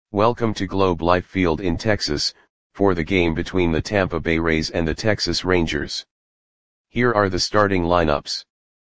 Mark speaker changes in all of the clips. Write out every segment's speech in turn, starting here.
Speaker 1: Welcome to Globe Life Field in Texas, for the game between the Tampa Bay Rays and the Texas Rangers. Here are the starting lineups.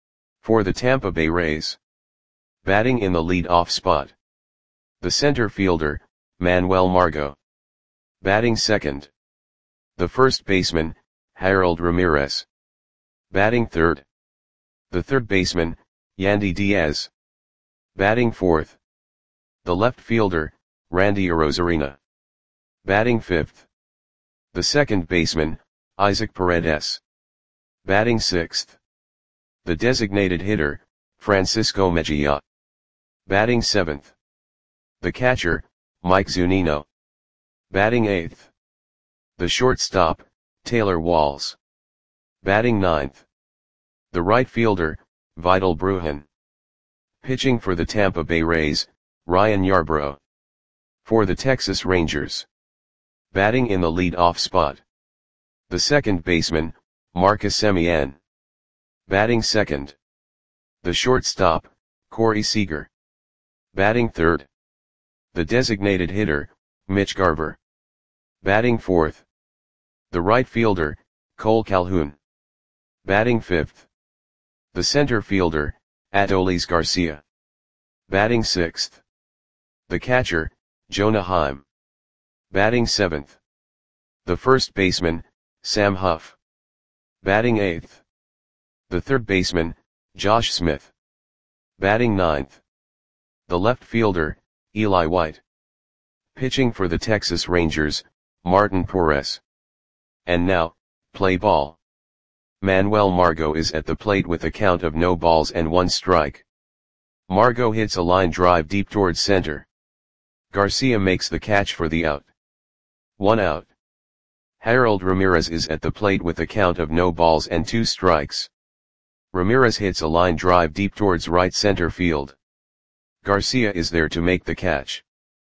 Speaker 1: For the Tampa Bay Rays. Batting in the lead-off spot. The center fielder, Manuel Margot. Batting second. The first baseman, Harold Ramirez. Batting third. The third baseman, Yandy Diaz. Batting fourth. The left fielder, Randy Arozarena. Batting fifth. The second baseman, Isaac Paredes. Batting sixth. The designated hitter, Francisco Mejia. Batting seventh. The catcher, Mike Zunino. Batting eighth. The shortstop, Taylor Walls. Batting ninth. The right fielder, Vidal Brujan. Pitching for the Tampa Bay Rays, Ryan Yarbrough. For the Texas Rangers. Batting in the lead-off spot. The second baseman, Marcus Semien. Batting second. The shortstop, Corey Seager. Batting third. The designated hitter, Mitch Garver. Batting fourth. The right fielder, Cole Calhoun. Batting fifth. The center fielder, Adolis Garcia. Batting sixth. The catcher, Jonah Heim. Batting seventh. The first baseman, Sam Huff. Batting eighth. The third baseman, Josh Smith. Batting ninth. The left fielder, Eli White. Pitching for the Texas Rangers, Martin Perez. And now, play ball. Manuel Margot is at the plate with a count of no balls and one strike. Margot hits a line drive deep towards center. Garcia makes the catch for the out. 1 out. Harold Ramirez is at the plate with a count of no balls and 2 strikes. Ramirez hits a line drive deep towards right center field. Garcia is there to make the catch.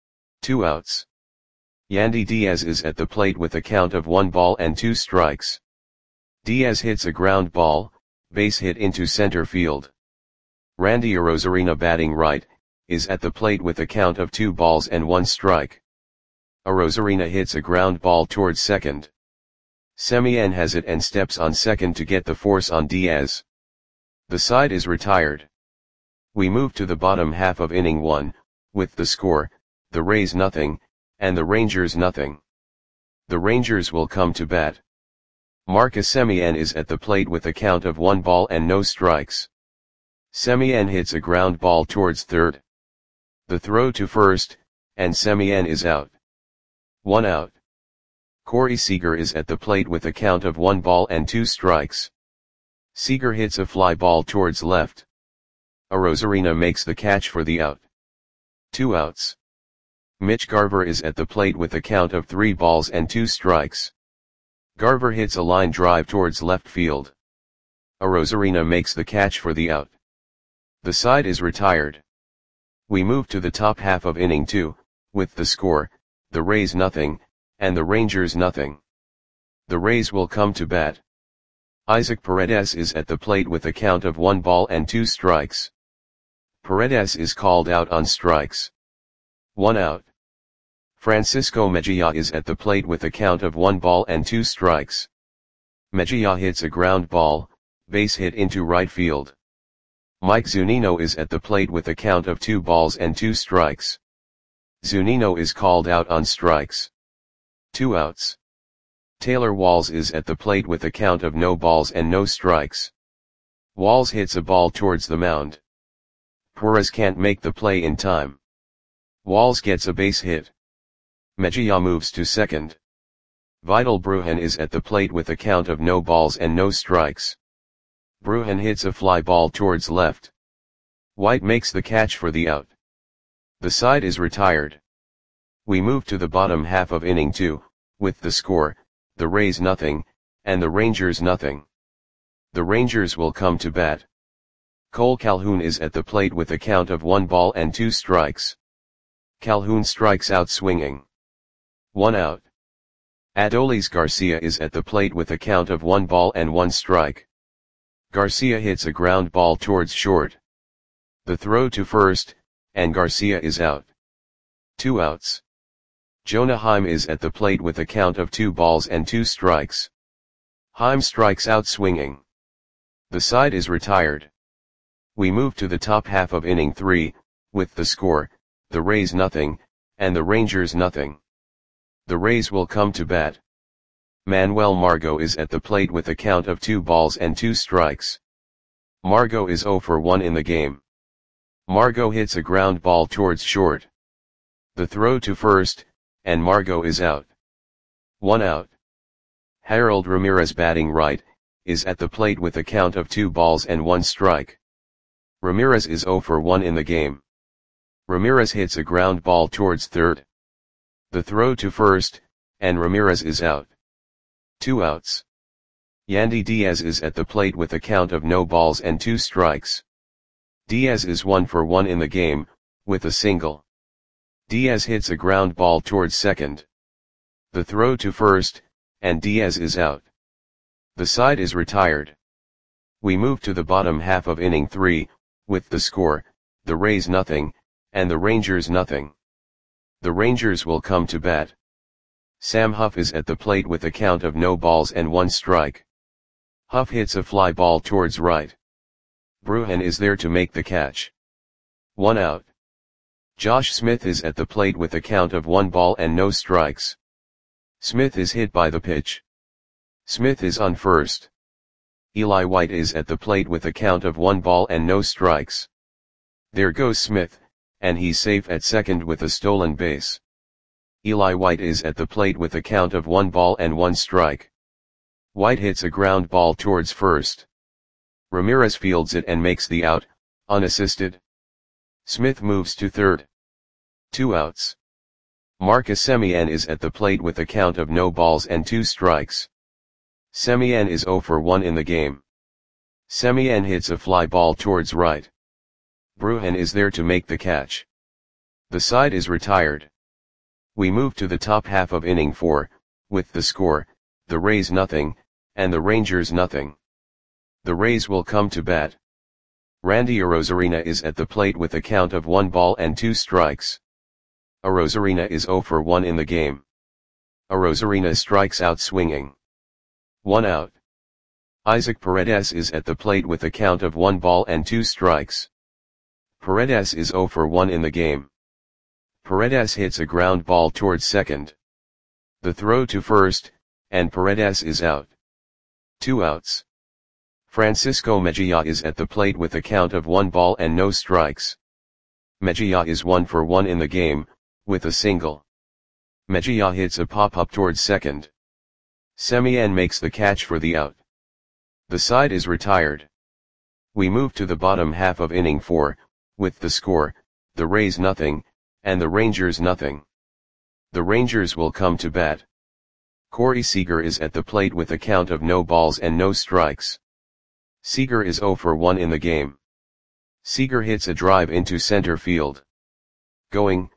Speaker 1: 2 outs. Yandy Diaz is at the plate with a count of 1 ball and 2 strikes. Diaz hits a ground ball, base hit into center field. Randy Arozarena, batting right, is at the plate with a count of 2 balls and 1 strike. Arozarena hits a ground ball towards second. Semien has it and steps on second to get the force on Diaz. The side is retired. We move to the bottom half of inning 1, with the score, the Rays nothing, and the Rangers nothing. The Rangers will come to bat. Marcus Semien is at the plate with a count of 1 ball and no strikes. Semien hits a ground ball towards third. The throw to first, and Semien is out. 1 out. Corey Seager is at the plate with a count of 1 ball and 2 strikes. Seager hits a fly ball towards left. Arozarena makes the catch for the out. 2 outs. Mitch Garver is at the plate with a count of 3 balls and 2 strikes. Garver hits a line drive towards left field. Arozarena makes the catch for the out. The side is retired. We move to the top half of inning 2, with the score, the Rays nothing, and the Rangers nothing. The Rays will come to bat. Isaac Paredes is at the plate with a count of 1 ball and 2 strikes. Paredes is called out on strikes. 1 out. Francisco Mejia is at the plate with a count of 1 ball and 2 strikes. Mejia hits a ground ball, base hit into right field. Mike Zunino is at the plate with a count of 2 balls and 2 strikes. Zunino is called out on strikes. 2 outs. Taylor Walls is at the plate with a count of no balls and no strikes. Walls hits a ball towards the mound. Perez can't make the play in time. Walls gets a base hit. Mejia moves to second. Vidal Brujan is at the plate with a count of no balls and no strikes. Brujan hits a fly ball towards left. White makes the catch for the out. The side is retired. We move to the bottom half of inning 2, with the score, the Rays nothing, and the Rangers nothing. The Rangers will come to bat. Cole Calhoun is at the plate with a count of 1 ball and 2 strikes. Calhoun strikes out swinging. 1 out. Adolis Garcia is at the plate with a count of 1 ball and 1 strike. Garcia hits a ground ball towards short. The throw to first, and Garcia is out. 2 outs. Jonah Heim is at the plate with a count of 2 balls and 2 strikes. Heim strikes out swinging. The side is retired. We move to the top half of inning 3, with the score, the Rays nothing, and the Rangers nothing. The Rays will come to bat. Manuel Margot is at the plate with a count of 2 balls and 2 strikes. Margot is 0 for 1 in the game. Margot hits a ground ball towards short. The throw to first, and Margot is out. 1 out. Harold Ramirez, batting right, is at the plate with a count of 2 balls and 1 strike. Ramirez is 0 for 1 in the game. Ramirez hits a ground ball towards third. The throw to first, and Ramirez is out. 2 outs. Yandy Diaz is at the plate with a count of no balls and 2 strikes. Diaz is 1 for 1 in the game, with a single. Diaz hits a ground ball towards second. The throw to first, and Diaz is out. The side is retired. We move to the bottom half of inning 3, with the score, the Rays nothing, and the Rangers nothing. The Rangers will come to bat. Sam Huff is at the plate with a count of no balls and 1 strike. Huff hits a fly ball towards right. Bruhan is there to make the catch. 1 out. Josh Smith is at the plate with a count of 1 ball and no strikes. Smith is hit by the pitch. Smith is on first. Eli White is at the plate with a count of 1 ball and no strikes. There goes Smith, and he's safe at second with a stolen base. Eli White is at the plate with a count of 1 ball and 1 strike. White hits a ground ball towards first. Ramirez fields it and makes the out, unassisted. Smith moves to third. 2 outs. Marcus Semien is at the plate with a count of no balls and 2 strikes. Semien is 0 for 1 in the game. Semien hits a fly ball towards right. Bruhan is there to make the catch. The side is retired. We move to the top half of inning 4, with the score, the Rays nothing, and the Rangers nothing. The Rays will come to bat. Randy Arozarena is at the plate with a count of 1 ball and 2 strikes. Arozarena is 0 for 1 in the game. Arozarena strikes out swinging. 1 out. Isaac Paredes is at the plate with a count of 1 ball and 2 strikes. Paredes is 0 for 1 in the game. Paredes hits a ground ball towards second. The throw to first, and Paredes is out. 2 outs. Francisco Mejia is at the plate with a count of 1 ball and no strikes. Mejia is 1 for 1 in the game, with a single. Mejia hits a pop-up towards second. Semien makes the catch for the out. The side is retired. We move to the bottom half of inning 4, with the score, the Rays nothing, and the Rangers nothing. The Rangers will come to bat. Corey Seager is at the plate with a count of no balls and no strikes. Seager is 0 for 1 in the game. Seager hits a drive into center field. Going,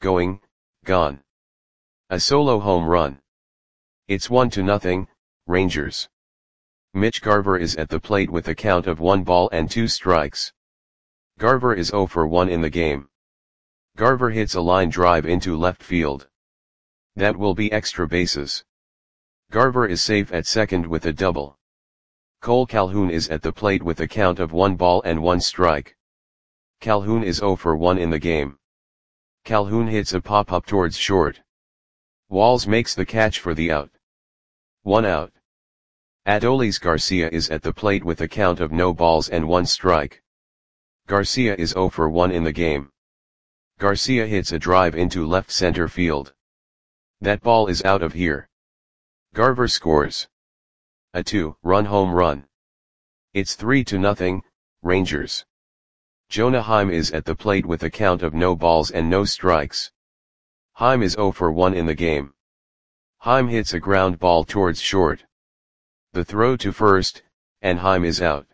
Speaker 1: gone. A solo home run. It's 1-0, Rangers. Mitch Garver is at the plate with a count of 1 ball and 2 strikes. Garver is 0 for 1 in the game. Garver hits a line drive into left field. That will be extra bases. Garver is safe at second with a double. Cole Calhoun is at the plate with a count of 1 ball and 1 strike. Calhoun is 0 for 1 in the game. Calhoun hits a pop-up towards short. Walls makes the catch for the out. 1 out. Adolis Garcia is at the plate with a count of no balls and 1 strike. Garcia is 0 for 1 in the game. Garcia hits a drive into left center field. That ball is out of here. Garver scores a 2-run home run. It's 3-0, Rangers. Jonah Heim is at the plate with a count of no balls and no strikes. Heim is 0 for 1 in the game. Heim hits a ground ball towards short. The throw to first, and Heim is out.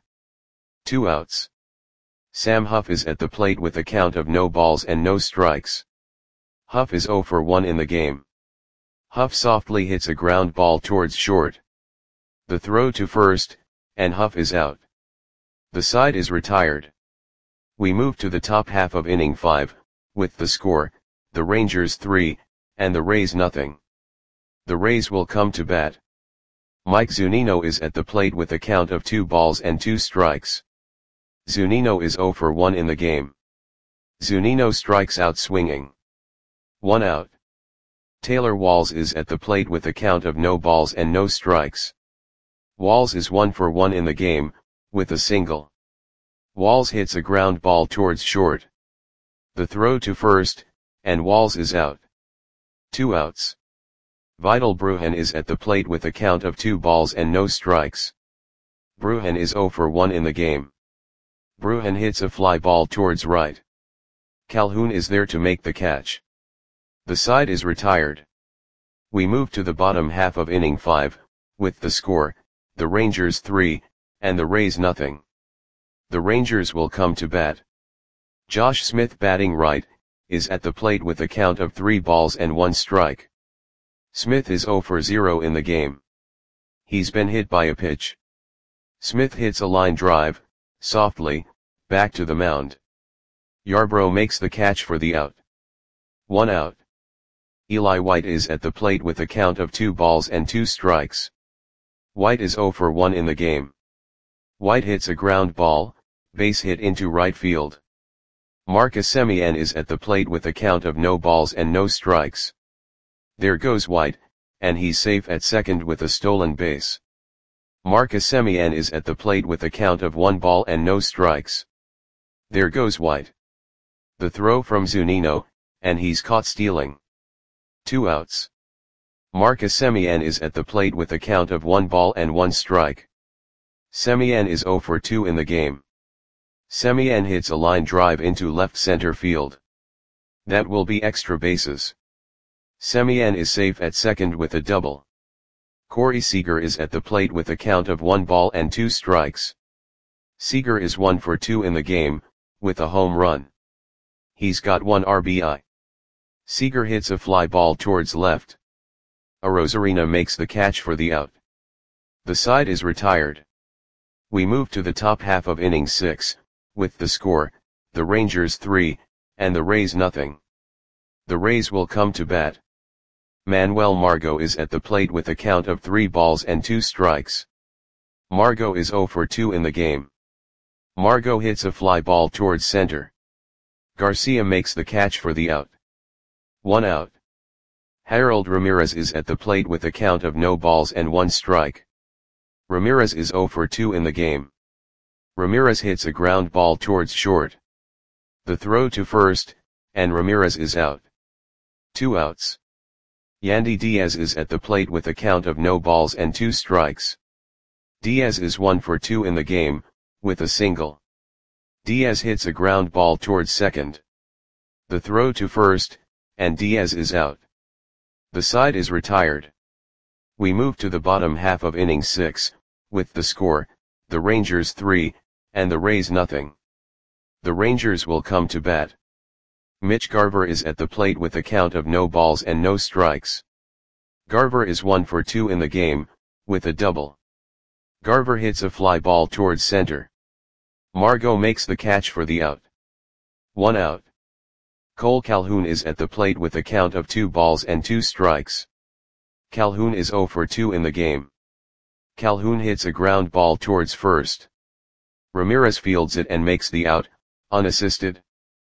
Speaker 1: 2 outs. Sam Huff is at the plate with a count of no balls and no strikes. Huff is 0 for 1 in the game. Huff softly hits a ground ball towards short. The throw to first, and Huff is out. The side is retired. We move to the top half of inning 5, with the score, the Rangers 3, and the Rays nothing. The Rays will come to bat. Mike Zunino is at the plate with a count of 2 balls and 2 strikes. Zunino is 0 for 1 in the game. Zunino strikes out swinging. 1 out. Taylor Walls is at the plate with a count of no balls and no strikes. Walls is 1 for 1 in the game, with a single. Walls hits a ground ball towards short. The throw to first, and Walls is out. 2 outs. Vidal Brujan is at the plate with a count of 2 balls and no strikes. Brujan is 0 for 1 in the game. Brujan hits a fly ball towards right. Calhoun is there to make the catch. The side is retired. We move to the bottom half of inning 5, with the score, the Rangers 3, and the Rays nothing. The Rangers will come to bat. Josh Smith batting right, is at the plate with a count of 3 balls and 1 strike. Smith is 0 for 0 in the game. He's been hit by a pitch. Smith hits a line drive, softly, back to the mound. Yarbrough makes the catch for the out. 1 out. Eli White is at the plate with a count of 2 balls and 2 strikes. White is 0 for 1 in the game. White hits a ground ball, base hit into right field. Marcus Semien is at the plate with a count of no balls and no strikes. There goes White, and he's safe at second with a stolen base. Marcus Semien is at the plate with a count of 1 ball and no strikes. There goes White. The throw from Zunino, and he's caught stealing. 2 outs. Marcus Semien is at the plate with a count of 1 ball and 1 strike. Semien is 0 for 2 in the game. Semien hits a line drive into left center field. That will be extra bases. Semien is safe at second with a double. Corey Seager is at the plate with a count of 1 ball and 2 strikes. Seager is 1 for 2 in the game, with a home run. He's got 1 RBI. Seager hits a fly ball towards left. Arozarena makes the catch for the out. The side is retired. We move to the top half of inning 6, with the score, the Rangers 3, and the Rays nothing. The Rays will come to bat. Manuel Margot is at the plate with a count of 3 balls and 2 strikes. Margot is 0 for 2 in the game. Margot hits a fly ball towards center. Garcia makes the catch for the out. 1 out. Harold Ramirez is at the plate with a count of no balls and 1 strike. Ramirez is 0 for 2 in the game. Ramirez hits a ground ball towards short. The throw to first, and Ramirez is out. 2 outs. Yandy Diaz is at the plate with a count of no balls and 2 strikes. Diaz is 1 for 2 in the game, with a single. Diaz hits a ground ball towards second. The throw to first, and Diaz is out. The side is retired. We move to the bottom half of inning 6, with the score, the Rangers 3, and the Rays nothing. The Rangers will come to bat. Mitch Garver is at the plate with a count of no balls and no strikes. Garver is 1 for 2 in the game, with a double. Garver hits a fly ball towards center. Margot makes the catch for the out. 1 out. Cole Calhoun is at the plate with a count of 2 balls and 2 strikes. Calhoun is 0 for 2 in the game. Calhoun hits a ground ball towards first. Ramirez fields it and makes the out, unassisted.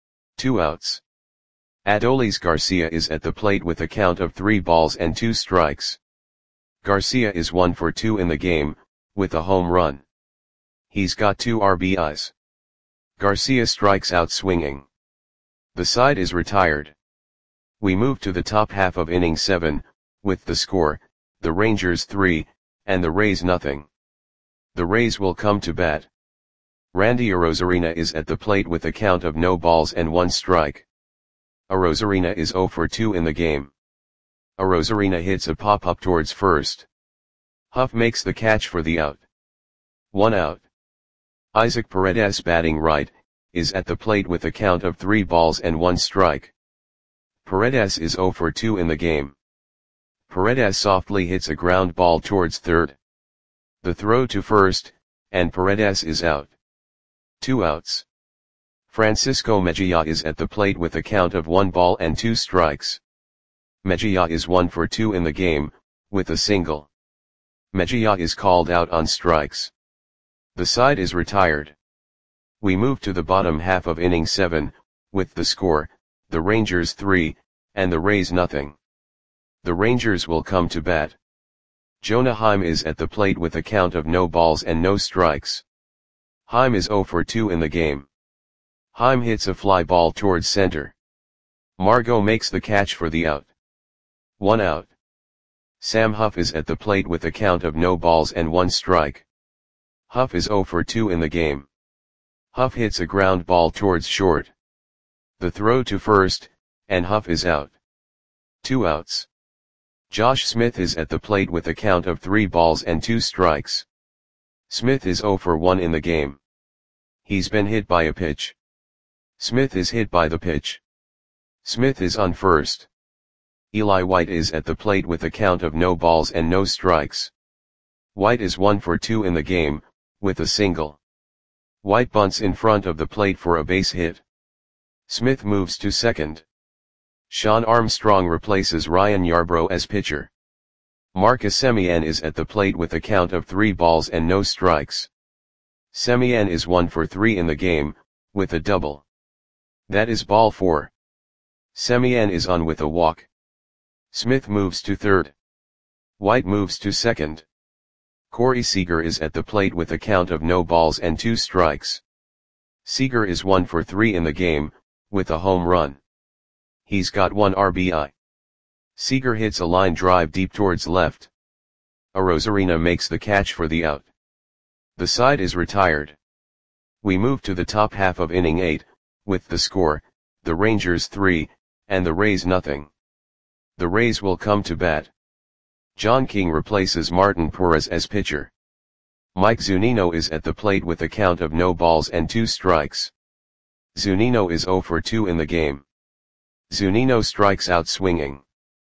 Speaker 1: 2 outs. Adolis Garcia is at the plate with a count of 3 balls and 2 strikes. Garcia is 1 for 2 in the game, with a home run. He's got 2 RBIs. Garcia strikes out swinging. The side is retired. We move to the top half of inning 7, with the score, the Rangers 3, and the Rays nothing. The Rays will come to bat. Randy Arozarena is at the plate with a count of no balls and 1 strike. Arozarena is 0 for 2 in the game. Arozarena hits a pop-up towards first. Huff makes the catch for the out. 1 out. Isaac Paredes batting right, is at the plate with a count of 3 balls and 1 strike. Paredes is 0 for 2 in the game. Paredes softly hits a ground ball towards third. The throw to first, and Paredes is out. 2 outs. Francisco Mejia is at the plate with a count of 1 ball and 2 strikes. Mejia is 1 for 2 in the game, with a single. Mejia is called out on strikes. The side is retired. We move to the bottom half of inning 7, with the score, the Rangers 3, and the Rays nothing. The Rangers will come to bat. Jonah Heim is at the plate with a count of no balls and no strikes. Heim is 0 for 2 in the game. Heim hits a fly ball towards center. Margot makes the catch for the out. 1 out. Sam Huff is at the plate with a count of no balls and 1 strike. Huff is 0 for 2 in the game. Huff hits a ground ball towards short. The throw to first, and Huff is out. 2 outs. Josh Smith is at the plate with a count of 3 balls and 2 strikes. Smith is 0 for 1 in the game. He's been hit by a pitch. Smith is hit by the pitch. Smith is on first. Eli White is at the plate with a count of no balls and no strikes. White is 1 for 2 in the game, with a single. White bunts in front of the plate for a base hit. Smith moves to second. Sean Armstrong replaces Ryan Yarbrough as pitcher. Marcus Semien is at the plate with a count of 3 balls and no strikes. Semien is 1 for 3 in the game, with a double. That is ball 4. Semien is on with a walk. Smith moves to third. White moves to second. Corey Seager is at the plate with a count of no balls and 2 strikes. Seager is 1 for 3 in the game, with a home run. He's got 1 RBI. Seager hits a line drive deep towards left. Arozarena makes the catch for the out. The side is retired. We move to the top half of inning 8, with the score, the Rangers 3, and the Rays nothing. The Rays will come to bat. John King replaces Martin Perez as pitcher. Mike Zunino is at the plate with a count of no balls and 2 strikes. Zunino is 0 for 2 in the game. Zunino strikes out swinging.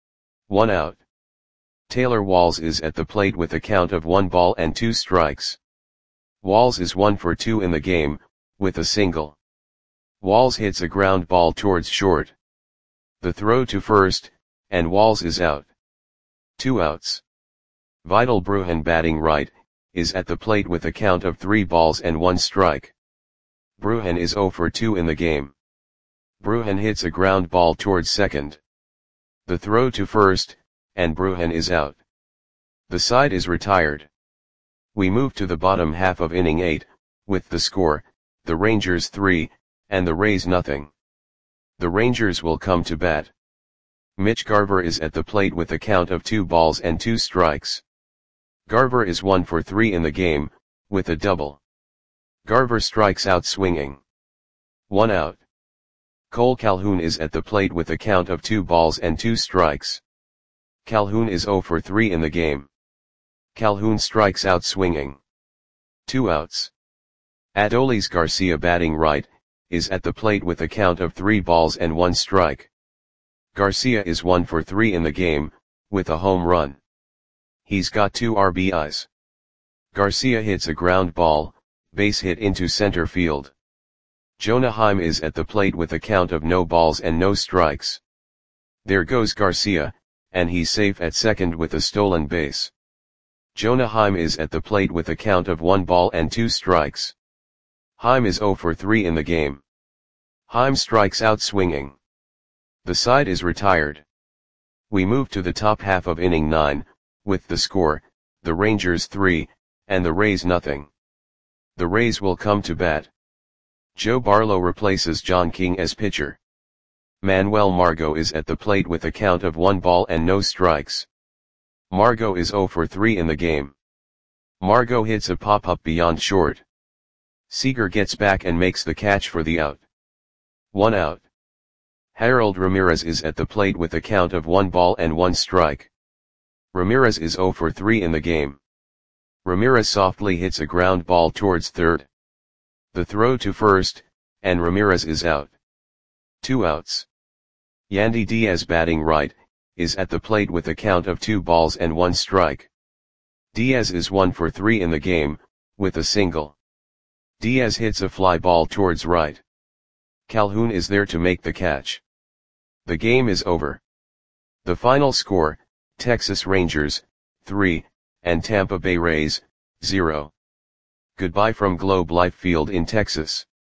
Speaker 1: 1 out. Taylor Walls is at the plate with a count of 1 ball and 2 strikes. Walls is 1 for 2 in the game, with a single. Walls hits a ground ball towards short. The throw to first, and Walls is out. 2 outs. Vidal Brujan batting right, is at the plate with a count of 3 balls and 1 strike. Brujan is 0 for 2 in the game. Brujan hits a ground ball towards second. The throw to first, and Brujan is out. The side is retired. We move to the bottom half of inning 8, with the score, the Rangers 3, and the Rays nothing. The Rangers will come to bat. Mitch Garver is at the plate with a count of 2 balls and 2 strikes. Garver is 1 for 3 in the game, with a double. Garver strikes out swinging. 1 out. Cole Calhoun is at the plate with a count of 2 balls and 2 strikes. Calhoun is 0 for 3 in the game. Calhoun strikes out swinging. 2 outs. Adolis Garcia batting right, is at the plate with a count of 3 balls and 1 strike. Garcia is 1 for 3 in the game, with a home run. He's got 2 RBIs. Garcia hits a ground ball, base hit into center field. Jonah Heim is at the plate with a count of no balls and no strikes. There goes Garcia, and he's safe at second with a stolen base. Jonah Heim is at the plate with a count of 1 ball and 2 strikes. Heim is 0 for 3 in the game. Heim strikes out swinging. The side is retired. We move to the top half of inning 9, with the score, the Rangers 3, and the Rays nothing. The Rays will come to bat. Joe Barlow replaces John King as pitcher. Manuel Margot is at the plate with a count of 1 ball and no strikes. Margot is 0 for 3 in the game. Margot hits a pop-up beyond short. Seager gets back and makes the catch for the out. 1 out. Harold Ramirez is at the plate with a count of 1 ball and 1 strike. Ramirez is 0 for 3 in the game. Ramirez softly hits a ground ball towards third. The throw to first, and Ramirez is out. 2 outs. Yandy Diaz batting right, is at the plate with a count of 2 balls and 1 strike. Diaz is 1 for 3 in the game, with a single. Diaz hits a fly ball towards right. Calhoun is there to make the catch. The game is over. The final score, Texas Rangers, 3, and Tampa Bay Rays, 0. Goodbye from Globe Life Field in Texas.